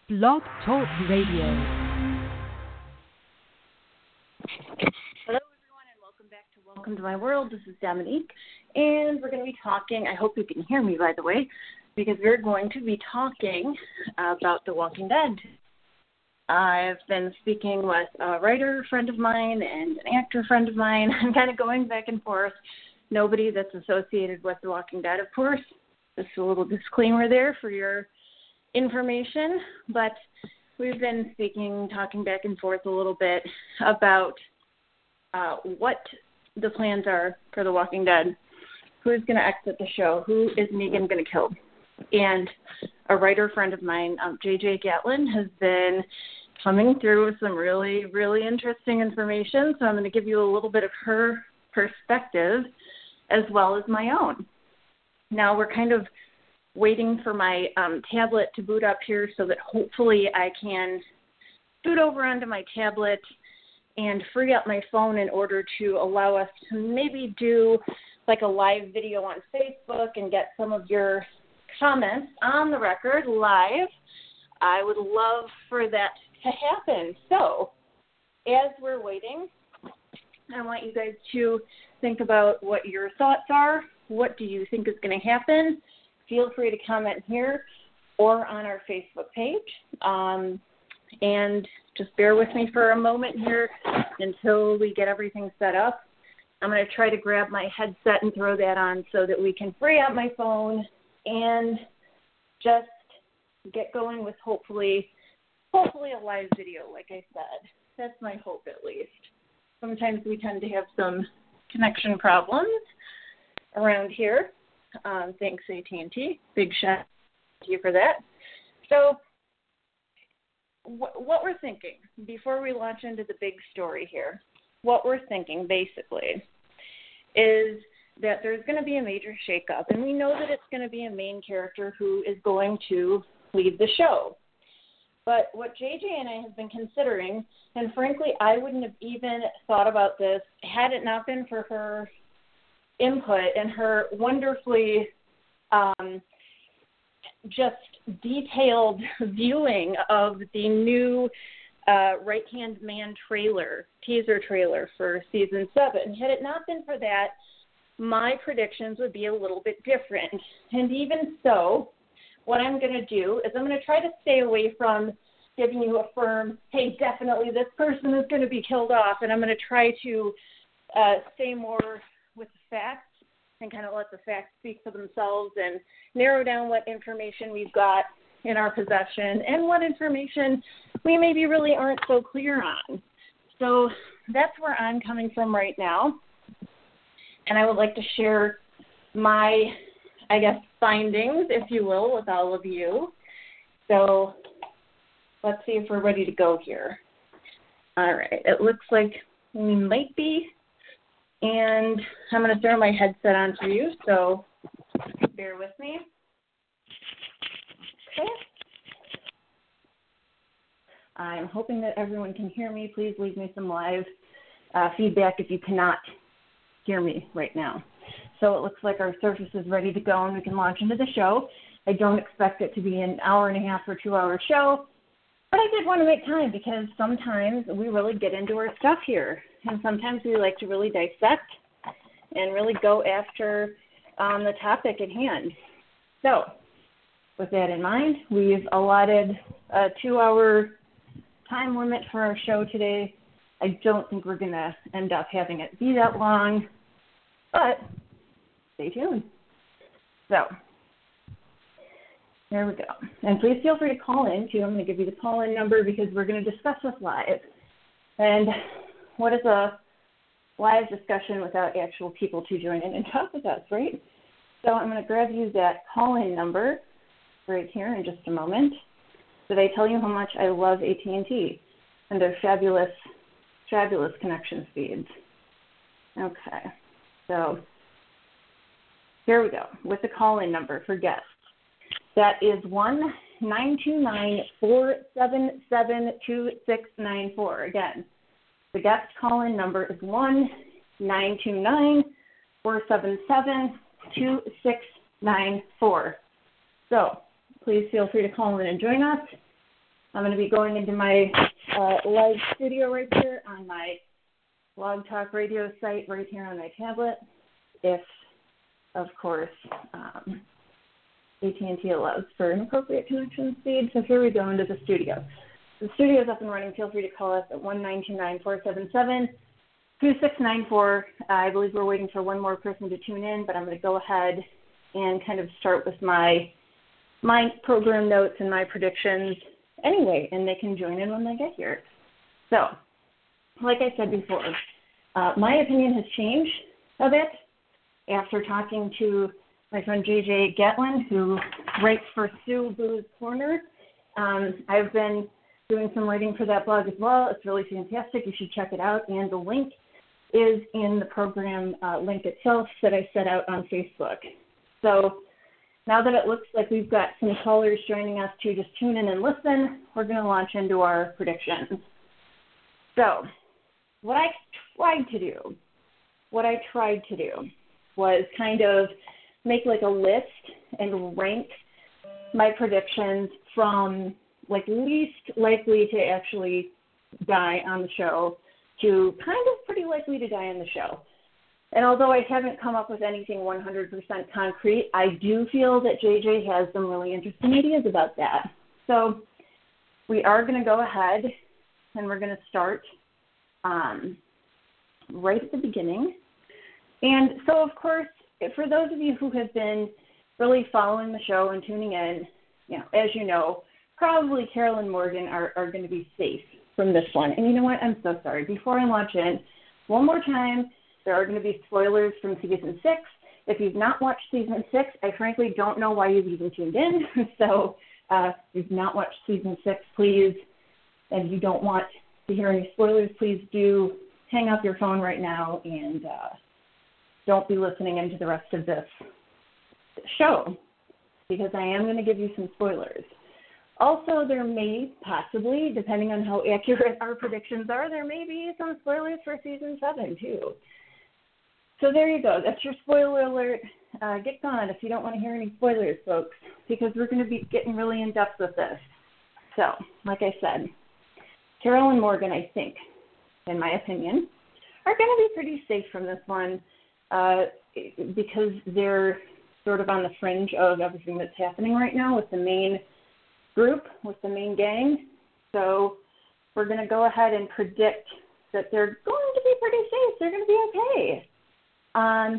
Blog Talk Radio. Hello, everyone, and welcome back to Welcome to My World. This is Dominique, and we're going to be talking, I hope you can hear me, by the way, because we're going to be talking about The Walking Dead. I've been speaking with a writer friend of mine and an actor friend of mine. I'm kind of going back and forth. Nobody that's associated with The Walking Dead, of course. Just a little disclaimer there for your information, but we've been talking back and forth a little bit about what the plans are for The Walking Dead, who's going to exit the show, who is Negan going to kill. And a writer friend of mine, JJ Gatlin, has been coming through with some really, really interesting information, so I'm going to give you a little bit of her perspective as well as my own. Now we're kind of waiting for my tablet to boot up here so that hopefully I can boot over onto my tablet and free up my phone in order to allow us to maybe do like a live video on Facebook and get some of your comments on the record live. I would love for that to happen. So as we're waiting, I want you guys to think about what your thoughts are. What do you think is going to happen? Feel free to comment here or on our Facebook page. And just bear with me for a moment here until we get everything set up. I'm going to try to grab my headset and throw that on so that we can free up my phone and just get going with hopefully a live video, like I said. That's my hope, at least. Sometimes we tend to have some connection problems around here. Thanks, AT&T. Big shout out to you for that. So what we're thinking, before we launch into the big story here, what we're thinking basically is that there's going to be a major shakeup, and we know that it's going to be a main character who is going to lead the show. But what JJ and I have been considering, and frankly, I wouldn't have even thought about this had it not been for her input and her wonderfully just detailed viewing of the new Right-Hand Man teaser trailer for Season 7. Had it not been for that, my predictions would be a little bit different. And even so, what I'm going to do is I'm going to try to stay away from giving you a firm, hey, definitely this person is going to be killed off, and I'm going to try to stay more with the facts and kind of let the facts speak for themselves and narrow down what information we've got in our possession and what information we maybe really aren't so clear on. So that's where I'm coming from right now. And I would like to share my, findings, if you will, with all of you. So let's see if we're ready to go here. All right. It looks like we might be. And I'm going to throw my headset on for you, so bear with me. Okay. I'm hoping that everyone can hear me. Please leave me some live feedback if you cannot hear me right now. So it looks like our surface is ready to go and we can launch into the show. I don't expect it to be an hour and a half or 2 hour show, but I did want to make time because sometimes we really get into our stuff here. And sometimes we like to really dissect and really go after the topic at hand. So with that in mind, we've allotted a 2 hour time limit for our show today. I don't think we're going to end up having it be that long, but stay tuned. So there we go. And please feel free to call in, too. I'm going to give you the call-in number because we're going to discuss this live. And what is a live discussion without actual people to join in and talk with us, right? So I'm going to grab you that call-in number right here in just a moment. Did I tell you how much I love AT&T and their fabulous, fabulous connection speeds? Okay. So here we go with the call-in number for guests. That is 1-929-477-2694. Again, the guest call-in number is 1-929-477-2694. So please feel free to call in and join us. I'm going to be going into my live studio right here on my Blog Talk Radio site right here on my tablet, if, of course, AT&T allows for an appropriate connection speed. So here we go into the studio. The studio is up and running. Feel free to call us at 1-929-477-2694. I believe we're waiting for one more person to tune in, but I'm going to go ahead and kind of start with my program notes and my predictions anyway, and they can join in when they get here. So, like I said before, my opinion has changed a bit after talking to my friend JJ Gatlin, who writes for Sue Boo's Corner. I've been doing some writing for that blog as well. It's really fantastic. You should check it out. And the link is in the program link itself that I set out on Facebook. So now that it looks like we've got some callers joining us to just tune in and listen, we're going to launch into our predictions. So what I tried to do was kind of make like a list and rank my predictions from like least likely to actually die on the show to kind of pretty likely to die on the show. And although I haven't come up with anything 100% concrete, I do feel that JJ has some really interesting ideas about that. So we are going to go ahead and we're going to start right at the beginning. And so, of course, for those of you who have been really following the show and tuning in, as you know, probably Carol and Morgan are going to be safe from this one. And you know what? I'm so sorry. Before I launch in, one more time, there are going to be spoilers from Season 6. If you've not watched Season 6, I frankly don't know why you've even tuned in. So if you've not watched Season 6, please, and you don't want to hear any spoilers, please do hang up your phone right now and don't be listening into the rest of this show, because I am going to give you some spoilers. Also, there may possibly, depending on how accurate our predictions are, there may be some spoilers for Season 7, too. So there you go. That's your spoiler alert. Get gone if you don't want to hear any spoilers, folks, because we're going to be getting really in-depth with this. So, like I said, Carol and Morgan, I think, in my opinion, are going to be pretty safe from this one because they're sort of on the fringe of everything that's happening right now with the main group, with the main gang. So we're going to go ahead and predict that they're going to be pretty safe. They're going to be okay. And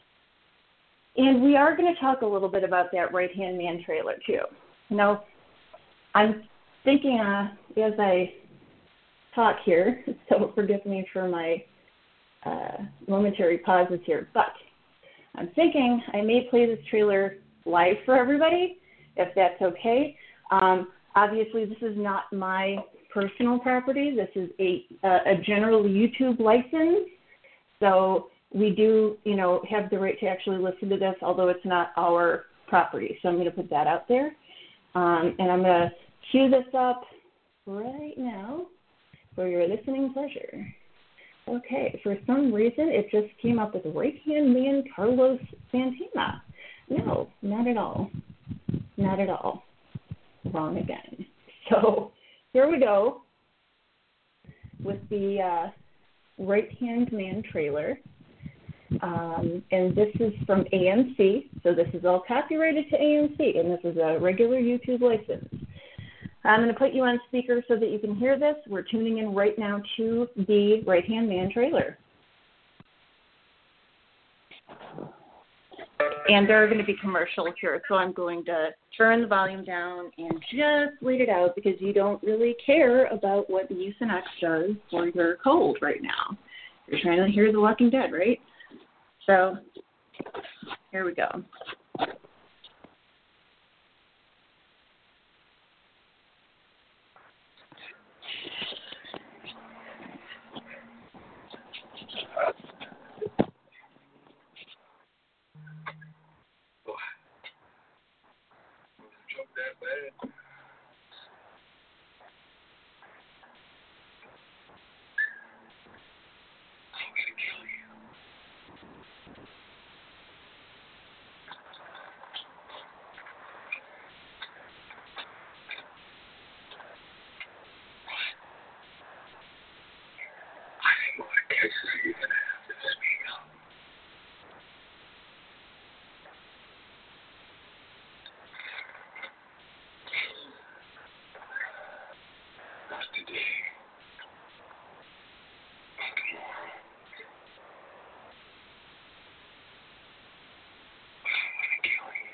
we are going to talk a little bit about that right-hand man trailer, too. I'm thinking as I talk here, so forgive me for my momentary pauses here, but I'm thinking I may play this trailer live for everybody, if that's okay. Obviously, this is not my personal property. This is a general YouTube license, so we do, have the right to actually listen to this, although it's not our property. So I'm going to put that out there. And I'm going to cue this up right now for your listening pleasure. Okay, for some reason, it just came up with right-hand man Carlos Santana. No, not at all. Not at all. Wrong again. So here we go with the right-hand man trailer. And this is from AMC, so this is all copyrighted to AMC, and this is a regular YouTube license. I'm going to put you on speaker so that you can hear this. We're tuning in right now to the right-hand man trailer. And there are going to be commercials here, so I'm going to turn the volume down and just wait it out because you don't really care about what Mucinex does for your cold right now. You're trying to hear The Walking Dead, right? So here we go. you're going to have to speak up. Not today. Not tomorrow. I'm going to kill you.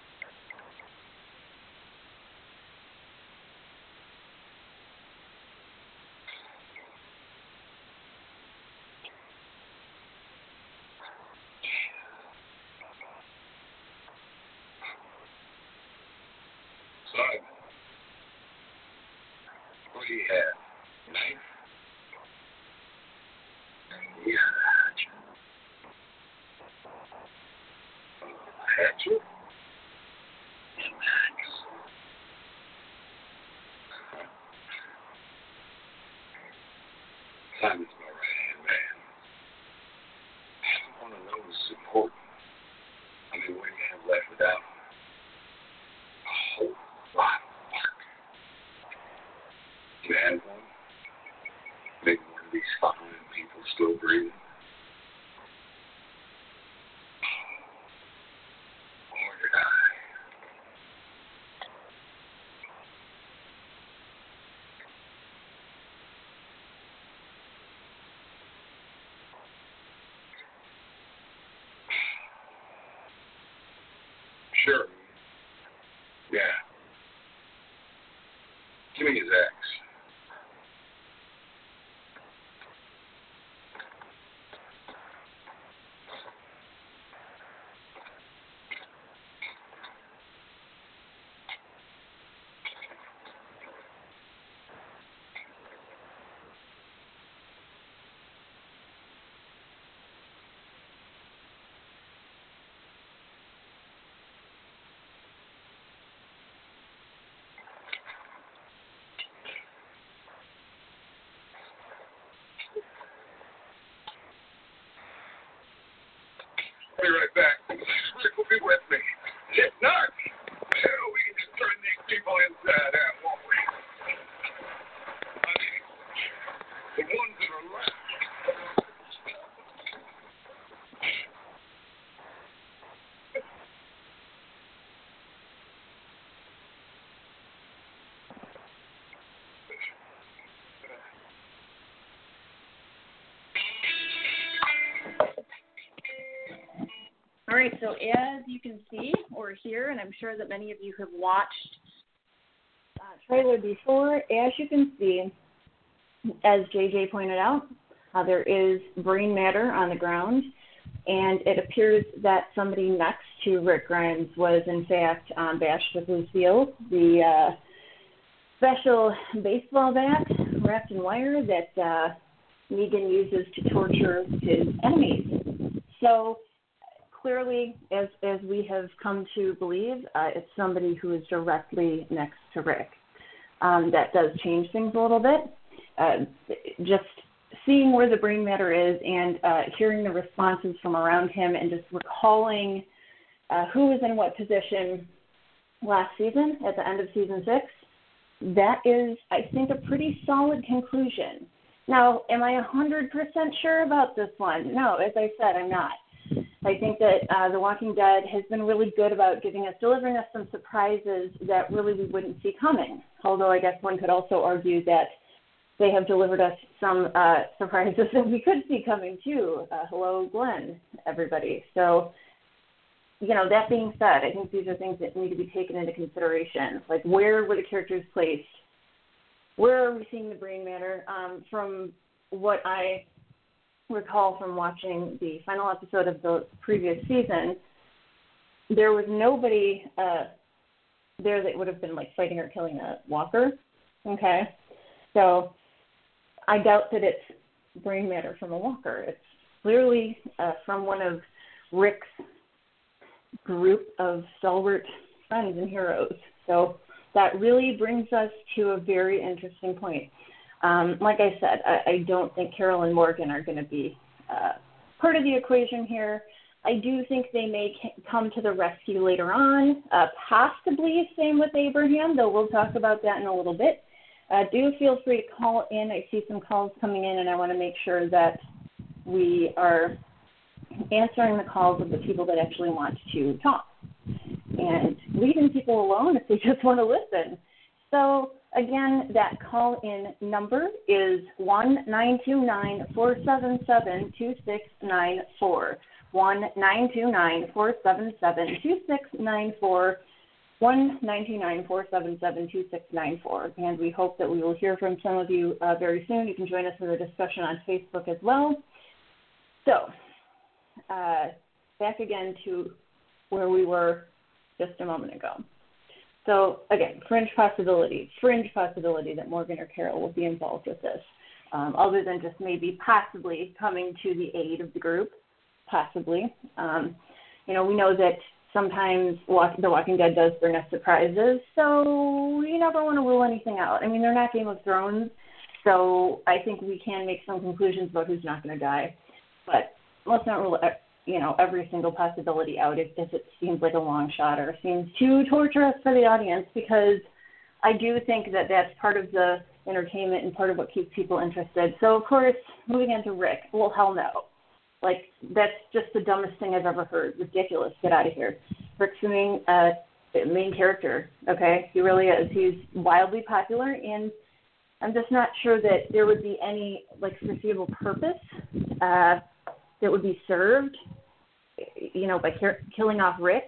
Son, what do you have? Knife? Yeah, hatchet. Hatchet? And axe. Simon's my right-hand man. One of those is important. I mean, what do you have left without him? A whole lot of work. You had one? Maybe one of these following people still breathing? Or did I? Sure. Yeah. Give me his axe. I'll be right back. Rick will be with me. If not, we can just turn these people inside out, won't we? I mean, the ones that are left. All right, so as you can see or hear, and I'm sure that many of you have watched trailer before, as you can see, as JJ pointed out, there is brain matter on the ground, and it appears that somebody next to Rick Grimes was in fact bashed with Lucille, the special baseball bat wrapped in wire that Negan uses to torture his enemies. So clearly, as we have come to believe, it's somebody who is directly next to Rick. That does change things a little bit. Just seeing where the brain matter is and hearing the responses from around him and just recalling who was in what position last season at the end of season 6, that is, I think, a pretty solid conclusion. Now, am I 100% sure about this one? No, as I said, I'm not. I think that The Walking Dead has been really good about delivering us some surprises that really we wouldn't see coming. Although I guess one could also argue that they have delivered us some surprises that we could see coming too. Hello, Glenn, everybody. So, that being said, I think these are things that need to be taken into consideration. Like, where were the characters placed? Where are we seeing the brain matter? From what I recall from watching the final episode of the previous season, there was nobody there that would have been like fighting or killing a walker. Okay, so I doubt that it's brain matter from a walker. It's clearly from one of Rick's group of stalwart friends and heroes. So that really brings us to a very interesting point. Like I said, I don't think Carol and Morgan are going to be part of the equation here. I do think they may come to the rescue later on, possibly same with Abraham, though we'll talk about that in a little bit. Do feel free to call in. I see some calls coming in, and I want to make sure that we are answering the calls of the people that actually want to talk and leaving people alone if they just want to listen. So, again, that call-in number is 1-929-477-2694, 1-929-477-2694, 1-929-477-2694. And we hope that we will hear from some of you very soon. You can join us for the discussion on Facebook as well. So, back again to where we were just a moment ago. So, again, fringe possibility that Morgan or Carol will be involved with this, other than just maybe possibly coming to the aid of the group, possibly. We know that sometimes The Walking Dead does bring us surprises, so you never want to rule anything out. I mean, they're not Game of Thrones, so I think we can make some conclusions about who's not going to die. But let's not rule every single possibility out if it seems like a long shot or seems too torturous for the audience, because I do think that that's part of the entertainment and part of what keeps people interested. So, of course, moving on to Rick, well, hell no. Like, that's just the dumbest thing I've ever heard. Ridiculous. Get out of here. Rick's the main character, okay? He really is. He's wildly popular, and I'm just not sure that there would be any, foreseeable purpose that would be served, by killing off Rick.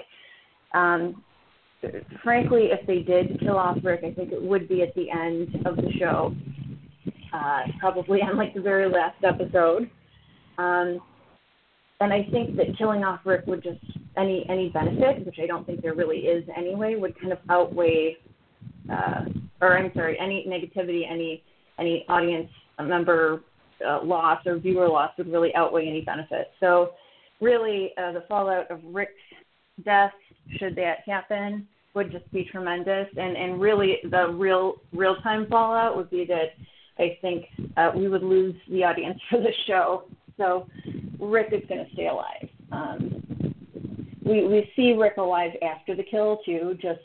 Frankly, if they did kill off Rick, I think it would be at the end of the show, probably on the very last episode. And I think that killing off Rick would just, any benefit, which I don't think there really is anyway, would kind of outweigh, any negativity, any audience member loss or viewer loss would really outweigh any benefit. So really, the fallout of Rick's death, should that happen, would just be tremendous. And really, the real-time fallout would be that I think we would lose the audience for the show. So Rick is going to stay alive. We see Rick alive after the kill, too, just,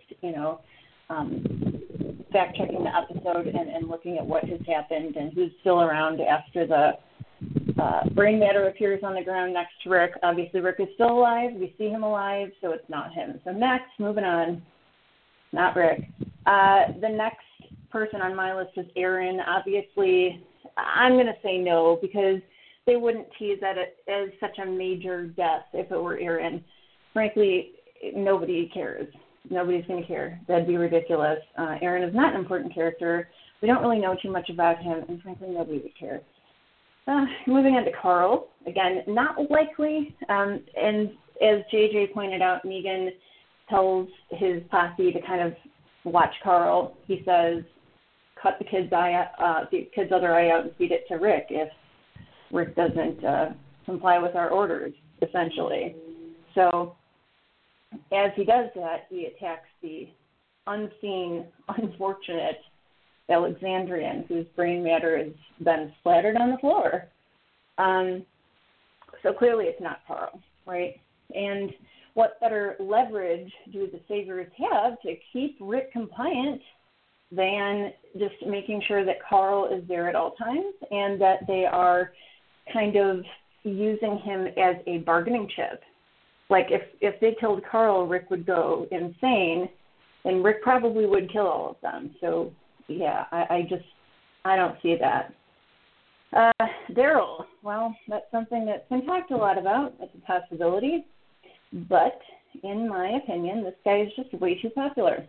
fact-checking the episode and looking at what has happened and who's still around after the brain matter appears on the ground next to Rick. Obviously, Rick is still alive. We see him alive, so it's not him. So next, moving on, not Rick. The next person on my list is Aaron. Obviously, I'm going to say no, because they wouldn't tease at it as such a major death if it were Aaron. Frankly, nobody cares. Nobody's going to care. That'd be ridiculous. Aaron is not an important character. We don't really know too much about him, and frankly, nobody would care. Moving on to Carl. Again, not likely. And as JJ pointed out, Negan tells his posse to kind of watch Carl. He says, cut the kid's other eye out and feed it to Rick if Rick doesn't comply with our orders, essentially. So as he does that, he attacks the unseen, unfortunate Alexandrian whose brain matter has been splattered on the floor. So clearly it's not Carl, right? And what better leverage do the Saviors have to keep Rick compliant than just making sure that Carl is there at all times and that they are kind of using him as a bargaining chip? Like, if they killed Carl, Rick would go insane, and Rick probably would kill all of them. So, yeah, I don't see that. Daryl, well, that's something that's been talked a lot about. It's a possibility. But, in my opinion, this guy is just way too popular.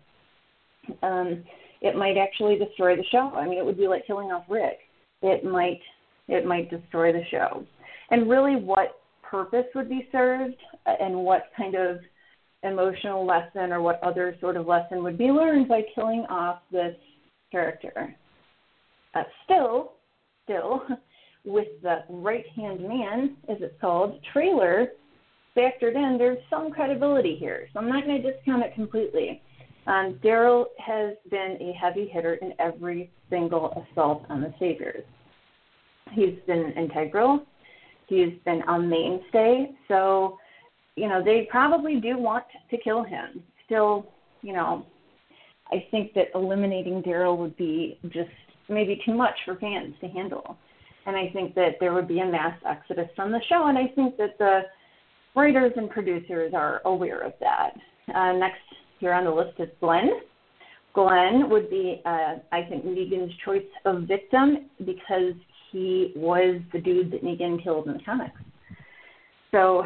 It might actually destroy the show. I mean, it would be like killing off Rick. It might destroy the show. And really, what purpose would be served and what kind of emotional lesson or what other sort of lesson would be learned by killing off this character? Still, with the right-hand man, as it's called, trailer factored in, there's some credibility here. So I'm not going to discount it completely. Daryl has been a heavy hitter in every single assault on the Saviors. He's been integral. He's been a mainstay. So, they probably do want to kill him. Still, I think that eliminating Daryl would be just maybe too much for fans to handle. And I think that there would be a mass exodus from the show, and I think that the writers and producers are aware of that. Next here on the list is Glenn. Glenn would be, I think, Negan's choice of victim because he was the dude that Negan killed in the comics. So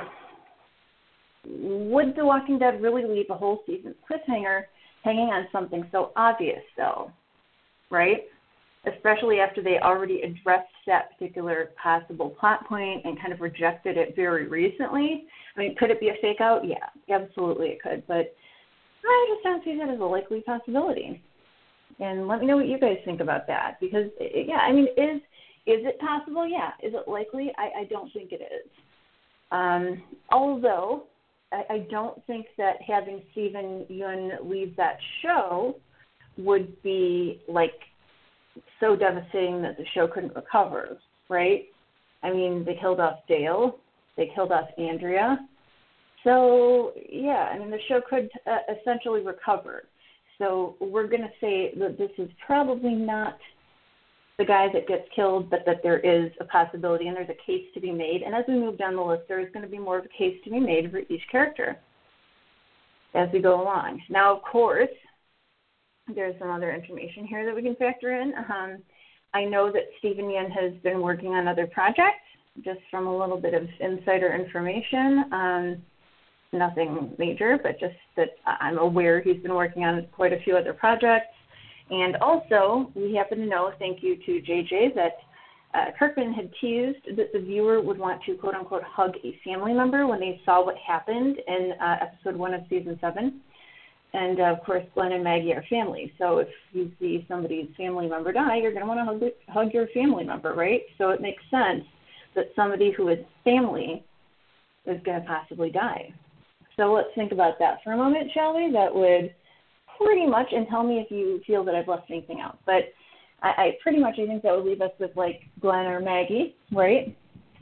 would The Walking Dead really leave a whole season cliffhanger hanging on something so obvious, though, right? Especially after they already addressed that particular possible plot point and kind of rejected it very recently. I mean, could it be a fake out? Yeah, absolutely it could. But I just don't see that as a likely possibility. And let me know what you guys think about that. Because, yeah, I mean, is it possible? Yeah. Is it likely? I don't think it is. Although I don't think that having Steven Yeun leave that show would be, like, so devastating that the show couldn't recover, right? I mean, they killed off Dale. They killed off Andrea. So, yeah, I mean, the show could essentially recover. So we're going to say that this is probably not the guy that gets killed, but that there is a possibility and there's a case to be made. And as we move down the list, there is going to be more of a case to be made for each character as we go along. Now, of course, there's some other information here that we can factor in. I know that Steven Yeun has been working on other projects, just from a little bit of insider information. Nothing major, but just that I'm aware he's been working on quite a few other projects. And also, we happen to know, thank you to JJ, that Kirkman had teased that the viewer would want to, quote-unquote, hug a family member when they saw what happened in episode 1 of season 7. And, of course, Glenn and Maggie are family. So if you see somebody's family member die, you're going to want to hug your family member, right? So it makes sense that somebody who is family is going to possibly die. So let's think about that for a moment, shall we? That would pretty much, and tell me if you feel that I've left anything out, but I think that would leave us with, like, Glenn or Maggie, right?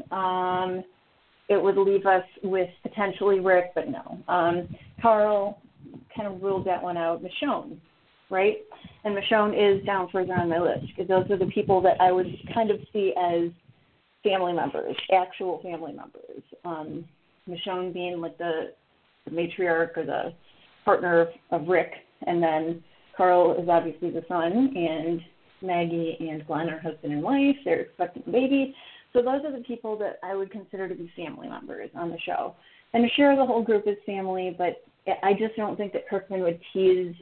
It would leave us with potentially Rick, but no. Carl kind of ruled that one out. Michonne, right? And Michonne is down further on my list because those are the people that I would kind of see as family members, actual family members. Michonne being like the matriarch or the partner of Rick, and then Carl is obviously the son, and Maggie and Glenn are husband and wife. They're expecting a baby. So those are the people that I would consider to be family members on the show. And sure, the whole group is family, but I just don't think that Kirkman would tease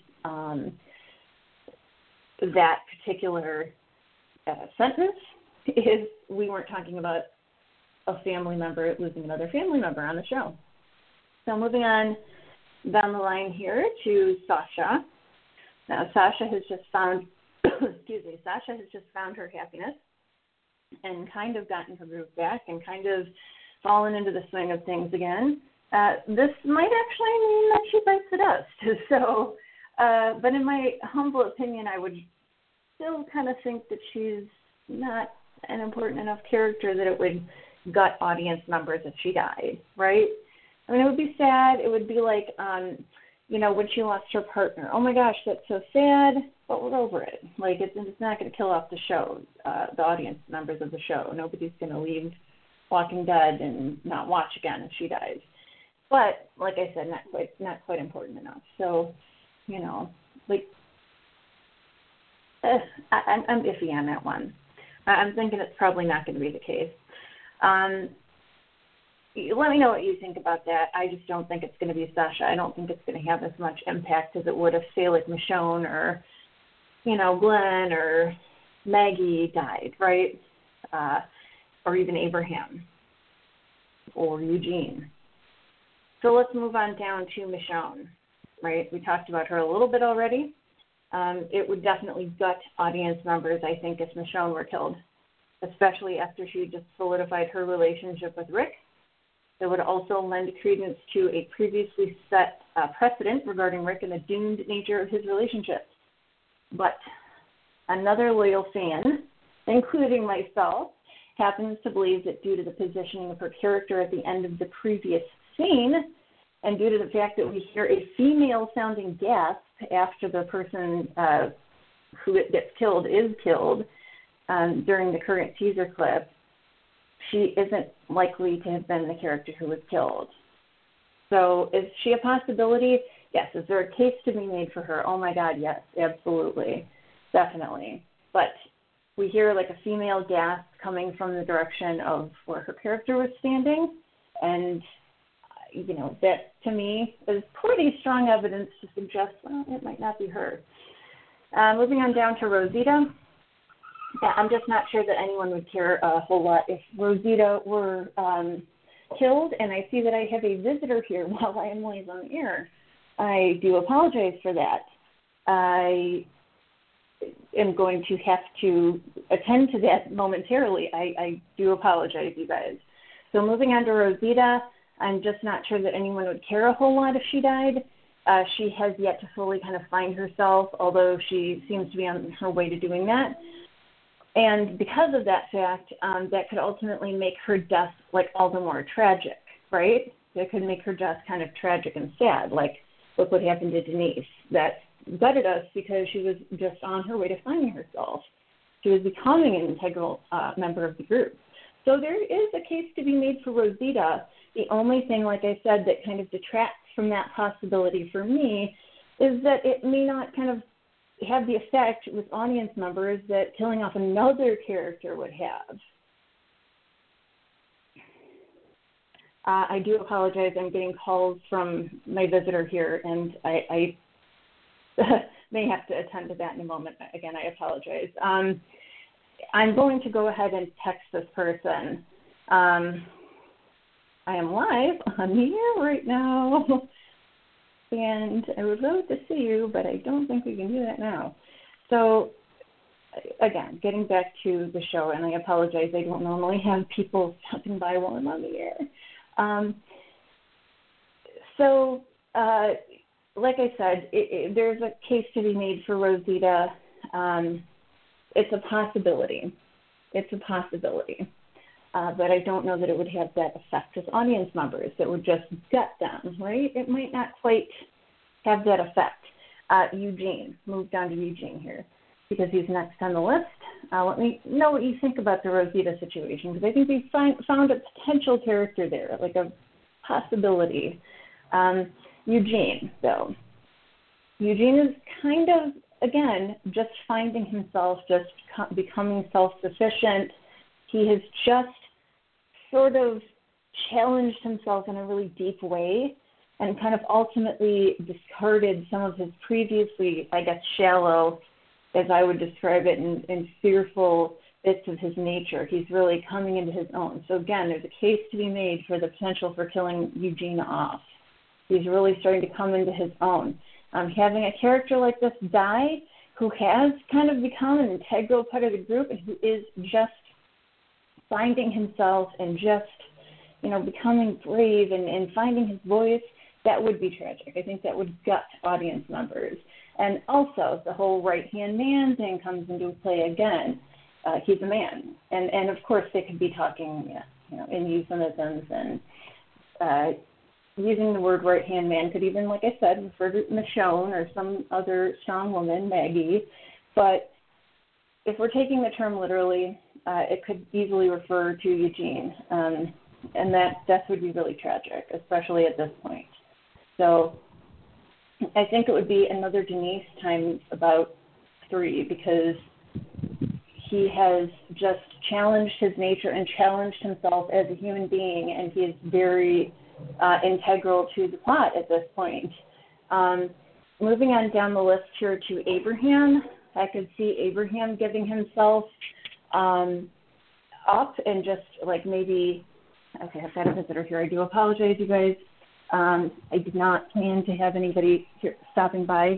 that particular sentence if we weren't talking about a family member losing another family member on the show. So moving on down the line here to Sasha. Now, Sasha has just found, Sasha has just found her happiness and kind of gotten her groove back and kind of fallen into the swing of things again. This might actually mean that she bites the dust. So, but in my humble opinion, I would still kind of think that she's not an important enough character that it would gut audience members if she died, right? I mean, it would be sad. It would be like, when she lost her partner. Oh my gosh, that's so sad, but we're over it. Like, it's not going to kill off the show, the audience members of the show. Nobody's going to leave Walking Dead and not watch again if she dies. But, like I said, not quite important enough. So, I'm iffy on that one. I'm thinking it's probably not going to be the case. Let me know what you think about that. I just don't think it's going to be Sasha. I don't think it's going to have as much impact as it would if, say, like Michonne or, Glenn or Maggie died, right? Or even Abraham or Eugene. So let's move on down to Michonne, right? We talked about her a little bit already. It would definitely gut audience members, I think, if Michonne were killed, especially after she just solidified her relationship with Rick. It would also lend credence to a previously set precedent regarding Rick and the doomed nature of his relationship. But another loyal fan, including myself, happens to believe that due to the positioning of her character at the end of the previous scene, and due to the fact that we hear a female-sounding gasp after the person who gets killed is killed, during the current teaser clip, she isn't likely to have been the character who was killed. So is she a possibility? Yes. Is there a case to be made for her? Oh, my God, yes, absolutely, definitely. But we hear like a female gasp coming from the direction of where her character was standing, and, you know, that to me is pretty strong evidence to suggest, well, it might not be her. Moving on down to Rosita. Yeah, I'm just not sure that anyone would care a whole lot if Rosita were killed, and I see that I have a visitor here while I am live on the air. I do apologize for that. I am going to have to attend to that momentarily. I do apologize, you guys. So moving on to Rosita, I'm just not sure that anyone would care a whole lot if she died. She has yet to fully kind of find herself, although she seems to be on her way to doing that. And because of that fact, that could ultimately make her death like all the more tragic, right? That could make her death kind of tragic and sad, like look what happened to Denise. That gutted us because she was just on her way to finding herself. She was becoming an integral member of the group. So there is a case to be made for Rosita. The only thing, like I said, that kind of detracts from that possibility for me is that it may not kind of have the effect with audience members that killing off another character would have. I do apologize. I'm getting calls from my visitor here, and I may have to attend to that in a moment. Again, I apologize. I'm going to go ahead and text this person. I am live on the air right now, and I would love to see you, but I don't think we can do that now. So, again, getting back to the show, and I apologize. I don't normally have people stopping by while I'm on the air. Like I said, there's a case to be made for Rosita. It's a possibility. But I don't know that it would have that effect with audience members. That would just gut them, right? It might not quite have that effect. Eugene, move down to Eugene here because he's next on the list. Let me know what you think about the Rosita situation, because I think we found a potential character there, like a possibility. Eugene, though. Eugene is kind of, again, just finding himself, just becoming self-sufficient. He has just sort of challenged himself in a really deep way and kind of ultimately discarded some of his previously, I guess, shallow, as I would describe it, and fearful bits of his nature. He's really coming into his own. So again, there's a case to be made for the potential for killing Eugene off. He's really starting to come into his own. Having a character like this die, who has kind of become an integral part of the group and who is just finding himself and just, becoming brave and finding his voice, that would be tragic. I think that would gut audience members. And also, the whole right-hand man thing comes into play again. He's a man. And of course, they could be talking, in euphemisms, and using the word right-hand man could even, like I said, refer to Michonne or some other strong woman, Maggie. But if we're taking the term literally, it could easily refer to Eugene. And that death would be really tragic, especially at this point. So I think it would be another Denise times about 3, because he has just challenged his nature and challenged himself as a human being, and he is very integral to the plot at this point. Moving on down the list here to Abraham, I could see Abraham giving himself up and just like maybe, okay, I've got a visitor here. I do apologize, you guys. I did not plan to have anybody here stopping by.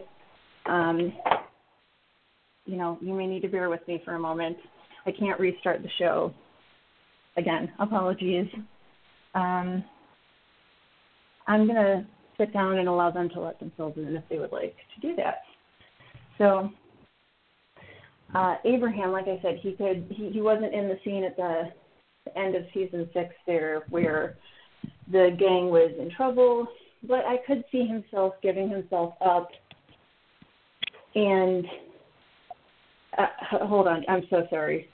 You may need to bear with me for a moment. I can't restart the show. Again, apologies. I'm going to sit down and allow them to let themselves in if they would like to do that. So Abraham, like I said, he wasn't in the scene at the end of season 6 there where the gang was in trouble, but I could see himself giving himself up and Hold on. I'm so sorry.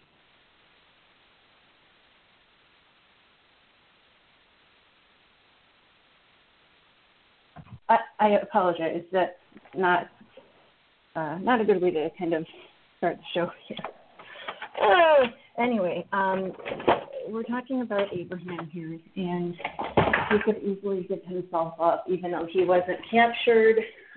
I apologize. That's not a good way to kind of start the show here. Anyway, we're talking about Abraham here, and he could easily give himself up, even though he wasn't captured.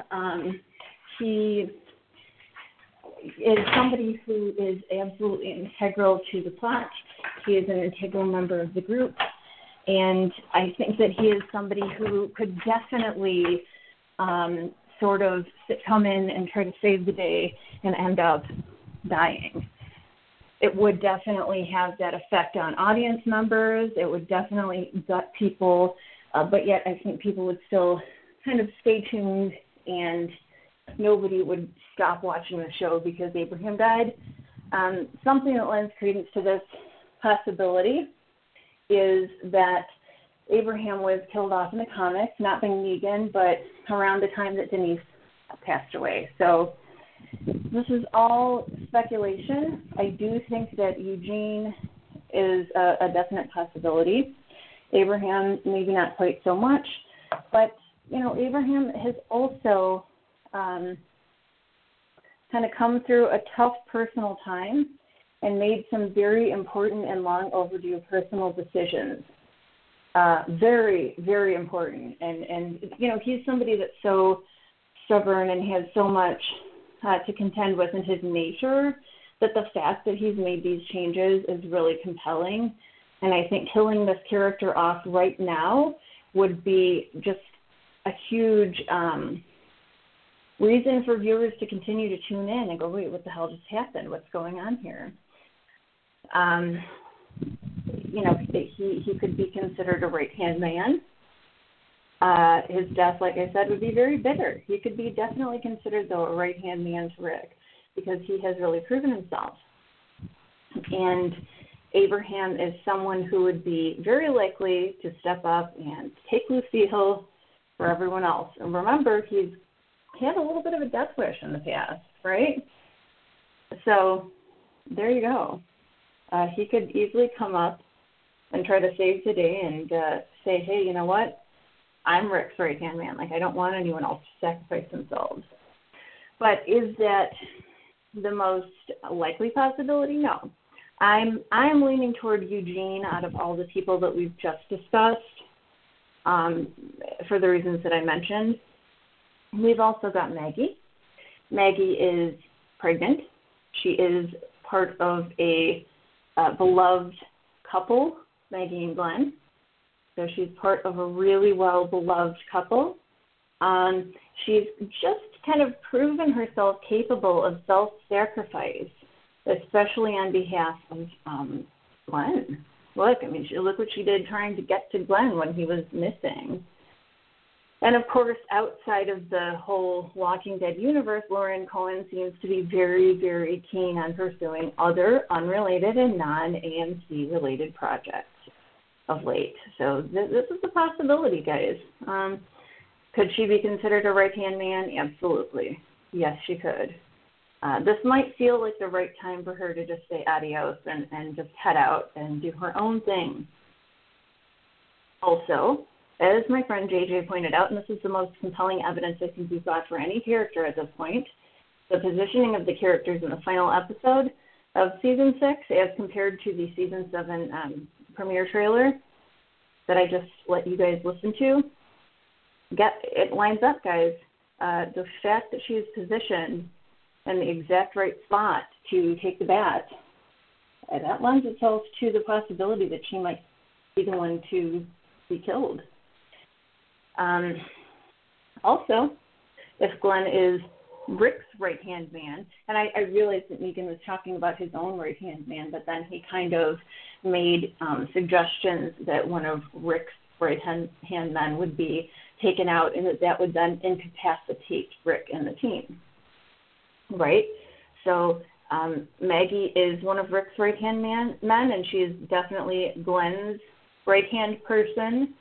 He is somebody who is absolutely integral to the plot. He is an integral member of the group, and I think that he is somebody who could definitely sort of come in and try to save the day and end up dying. It would definitely have that effect on audience members. It would definitely gut people, but yet I think people would still kind of stay tuned, and nobody would stop watching the show because Abraham died. Something that lends credence to this possibility is that Abraham was killed off in the comics, not by Negan, but around the time that Denise passed away. So this is all speculation. I do think that Eugene is a definite possibility. Abraham, maybe not quite so much, but, you know, Abraham has also kind of come through a tough personal time and made some very important and long overdue personal decisions. Very, very important. And, you know, he's somebody that's so stubborn and has so much to contend with in his nature that the fact that he's made these changes is really compelling. And I think killing this character off right now would be just a huge reason for viewers to continue to tune in and go, wait, what the hell just happened? What's going on here? You know, he could be considered a right-hand man. His death, like I said, would be very bitter. He could be definitely considered, though, a right-hand man to Rick because he has really proven himself. And Abraham is someone who would be very likely to step up and take Lucille for everyone else. And remember, he had a little bit of a death wish in the past, right? So there you go. He could easily come up and try to save the day and say, hey, you know what? I'm Rick's right-hand man. Like, I don't want anyone else to sacrifice themselves. But is that the most likely possibility? No. I'm leaning toward Eugene out of all the people that we've just discussed for the reasons that I mentioned. We've also got Maggie. Maggie is pregnant. She is part of a beloved couple, Maggie and Glenn. So she's part of a really well-beloved couple. She's just kind of proven herself capable of self-sacrifice, especially on behalf of Glenn. Look what she did trying to get to Glenn when he was missing. And, of course, outside of the whole Walking Dead universe, Lauren Cohen seems to be very, very keen on pursuing other unrelated and non-AMC-related projects of late. So this is a possibility, guys. Could she be considered a right-hand man? Absolutely. Yes, she could. This might feel like the right time for her to just say adios and just head out and do her own thing. Also, as my friend JJ pointed out, and this is the most compelling evidence I think we've got for any character at this point, the positioning of the characters in the final episode of Season 6 as compared to the Season 7 premiere trailer that I just let you guys listen to, it lines up, guys. The fact that she is positioned in the exact right spot to take the bat, that lends itself to the possibility that she might be the one to be killed. Also, if Glenn is Rick's right-hand man, and I realized that Negan was talking about his own right-hand man, but then he kind of made suggestions that one of Rick's right-hand men would be taken out and that would then incapacitate Rick and the team, right? So Maggie is one of Rick's right-hand men, and she is definitely Glenn's right-hand person.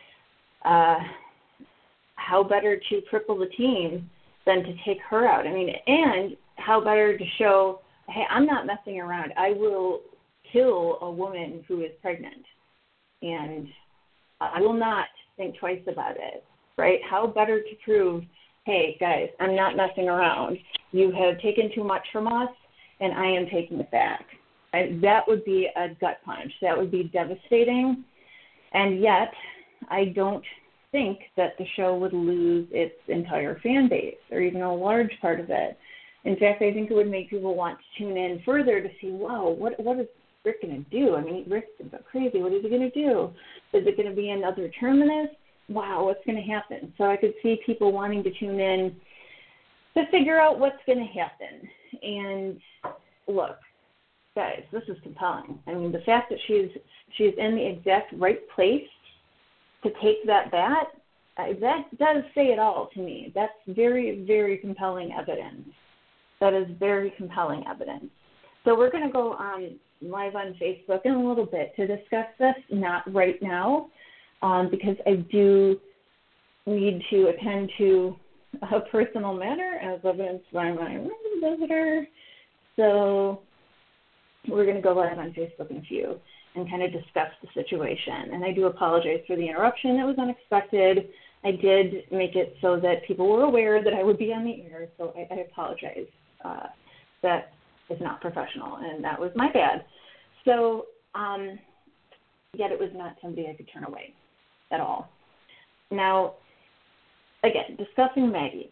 How better to cripple the team than to take her out? I mean, and how better to show hey, I'm not messing around. I will kill a woman who is pregnant, and I will not think twice about it, right? How better to prove, hey, guys, I'm not messing around. You have taken too much from us, and I am taking it back. That would be a gut punch. That would be devastating. And yet, I don't think that the show would lose its entire fan base or even a large part of it. In fact, I think it would make people want to tune in further to see, wow, what is Rick going to do? I mean, Rick's crazy. What is he going to do? Is it going to be another terminus? Wow, what's going to happen? So I could see people wanting to tune in to figure out what's going to happen. And look, guys, this is compelling. I mean, the fact that she's in the exact right place to take that bat, that does say it all to me. That's very, very compelling evidence. That is very compelling evidence. So we're going to go live on Facebook in a little bit to discuss this, not right now, because I do need to attend to a personal matter as evidenced by my visitor. So we're going to go live on Facebook in a few and kind of discuss the situation. And I do apologize for the interruption. It was unexpected. I did make it so that people were aware that I would be on the air, so I apologize. That is not professional, and that was my bad. So, yet it was not somebody I could turn away at all. Now, again, discussing Maggie.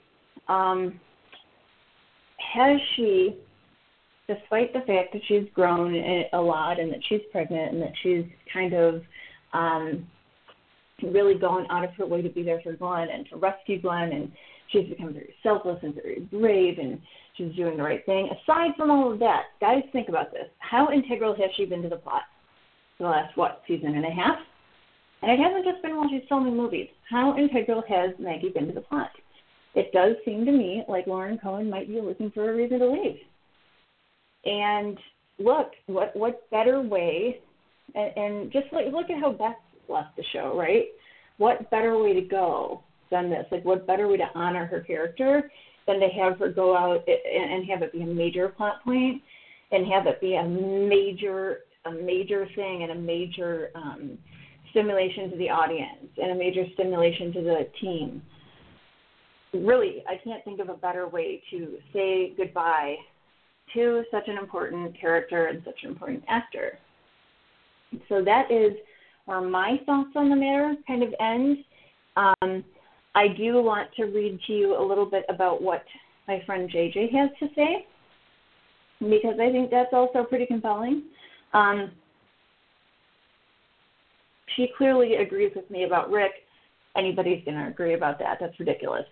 Has she, despite the fact that she's grown a lot and that she's pregnant and that she's kind of really gone out of her way to be there for Glenn and to rescue Glenn, and she's become very selfless and very brave, and she's doing the right thing. Aside from all of that, guys, think about this. How integral has she been to the plot for the last, season and a half? And it hasn't just been while she's filming movies. How integral has Maggie been to the plot? It does seem to me like Lauren Cohen might be looking for a reason to leave. And look, what better way, and just look at how Beth left the show, right? What better way to go than this? Like, what better way to honor her character than to have her go out and have it be a major plot point and have it be a major thing and a major stimulation to the audience and a major stimulation to the team. Really, I can't think of a better way to say goodbye to such an important character and such an important actor. So that is where my thoughts on the matter kind of end. I do want to read to you a little bit about what my friend JJ has to say, because I think that's also pretty compelling. She clearly agrees with me about Rick. Anybody's going to agree about that. That's ridiculous.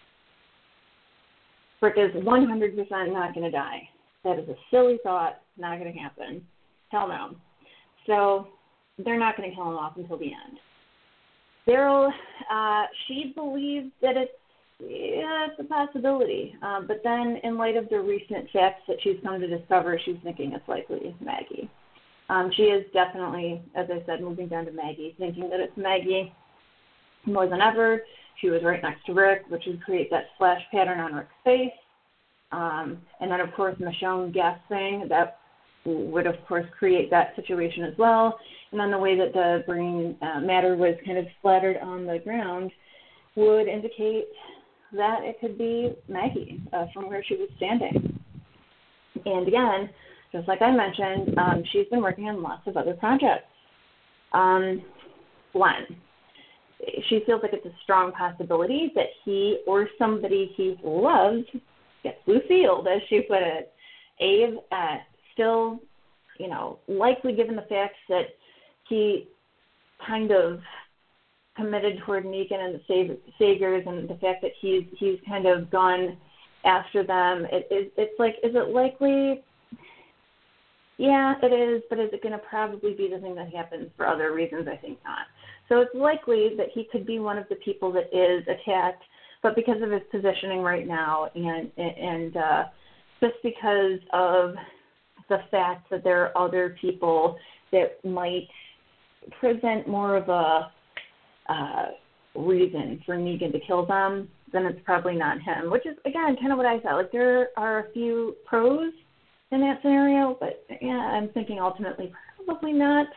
Rick is 100% not going to die. That is a silly thought, not going to happen. Hell no. So they're not going to kill him off until the end. Daryl, she believes that it's a possibility. But then in light of the recent facts that she's come to discover, she's thinking it's likely Maggie. She is definitely, as I said, moving down to Maggie, thinking that it's Maggie more than ever. She was right next to Rick, which would create that splash pattern on Rick's face. And then, of course, Michonne gasping, that would, of course, create that situation as well. And then the way that the brain matter was kind of splattered on the ground would indicate that it could be Maggie from where she was standing. And again, just like I mentioned, she's been working on lots of other projects. Glenn. She feels like it's a strong possibility that he or somebody he loves gets Lucille, as she put it. Abe, still, likely given the facts that he kind of committed toward Negan and the Sagers, and the fact that he's kind of gone after them. It's like, is it likely? Yeah, it is, but is it going to probably be the thing that happens for other reasons? I think not. So it's likely that he could be one of the people that is attacked, but because of his positioning right now and just because of the fact that there are other people that might present more of a reason for Negan to kill them, then it's probably not him, which is, again, kind of what I thought. Like, there are a few pros in that scenario, but yeah, I'm thinking ultimately probably not.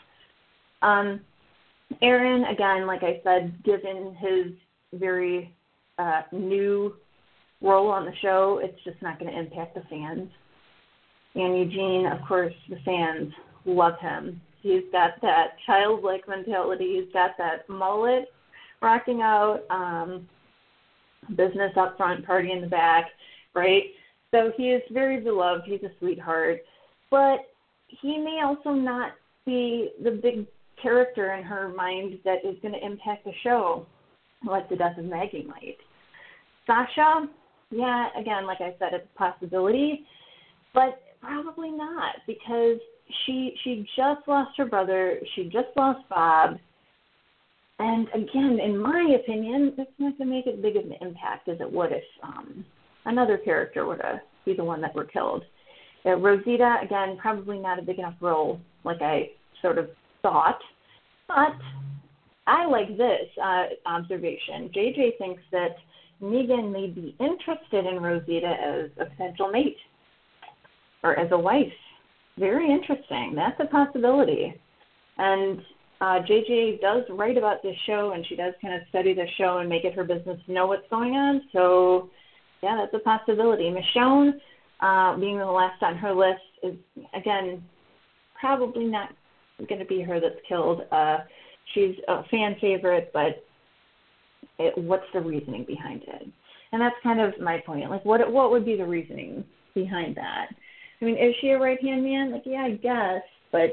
Aaron, again, like I said, given his very new role on the show, it's just not going to impact the fans. And Eugene, of course, the fans love him. He's got that childlike mentality. He's got that mullet rocking out, business up front, party in the back, right? So he is very beloved. He's a sweetheart. But he may also not be the big character in her mind that is going to impact the show, like the death of Maggie might. Sasha, yeah, again, like I said, it's a possibility, but probably not, because she just lost her brother. She just lost Bob. And again, in my opinion, it's not going to make as big of an impact as it would if another character were to be the one that were killed. Rosita, again, probably not a big enough role like I sort of thought. But I like this observation. JJ thinks that Negan may be interested in Rosita as a potential mate or as a wife. Very interesting. That's a possibility. And JJ does write about this show, and she does kind of study the show and make it her business to know what's going on. So, yeah, that's a possibility. Michonne, being the last on her list, is, again, probably not going to be her that's killed. She's a fan favorite, but what's the reasoning behind it? And that's kind of my point. Like, what would be the reasoning behind that? I mean, is she a right-hand man? Like, yeah, I guess, but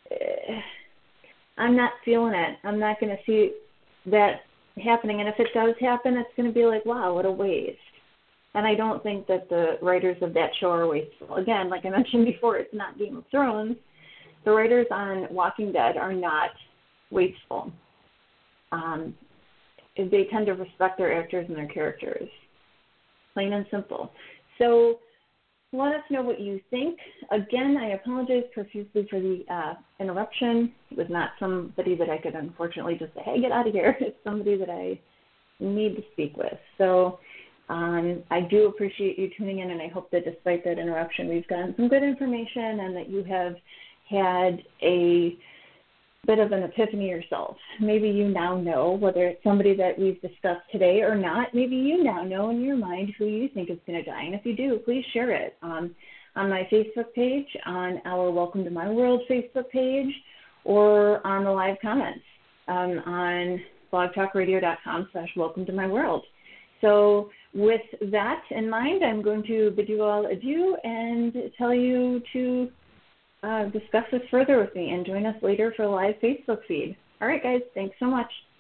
I'm not feeling it. I'm not going to see that happening. And if it does happen, it's going to be like, wow, what a waste. And I don't think that the writers of that show are wasteful. Again, like I mentioned before, it's not Game of Thrones. The writers on Walking Dead are not wasteful. They tend to respect their actors and their characters, plain and simple. So let us know what you think. Again, I apologize profusely for the interruption. It was not somebody that I could unfortunately just say, hey, get out of here. It's somebody that I need to speak with. So I do appreciate you tuning in, and I hope that despite that interruption, we've gotten some good information and that you have had a bit of an epiphany yourself. Maybe you now know, whether it's somebody that we've discussed today or not, maybe you now know in your mind who you think is going to die. And if you do, please share it on my Facebook page, on our Welcome to My World Facebook page, or on the live comments on blogtalkradio.com/welcome to my world. So with that in mind, I'm going to bid you all adieu and tell you to discuss this further with me and join us later for a live Facebook feed. All right, guys, thanks so much.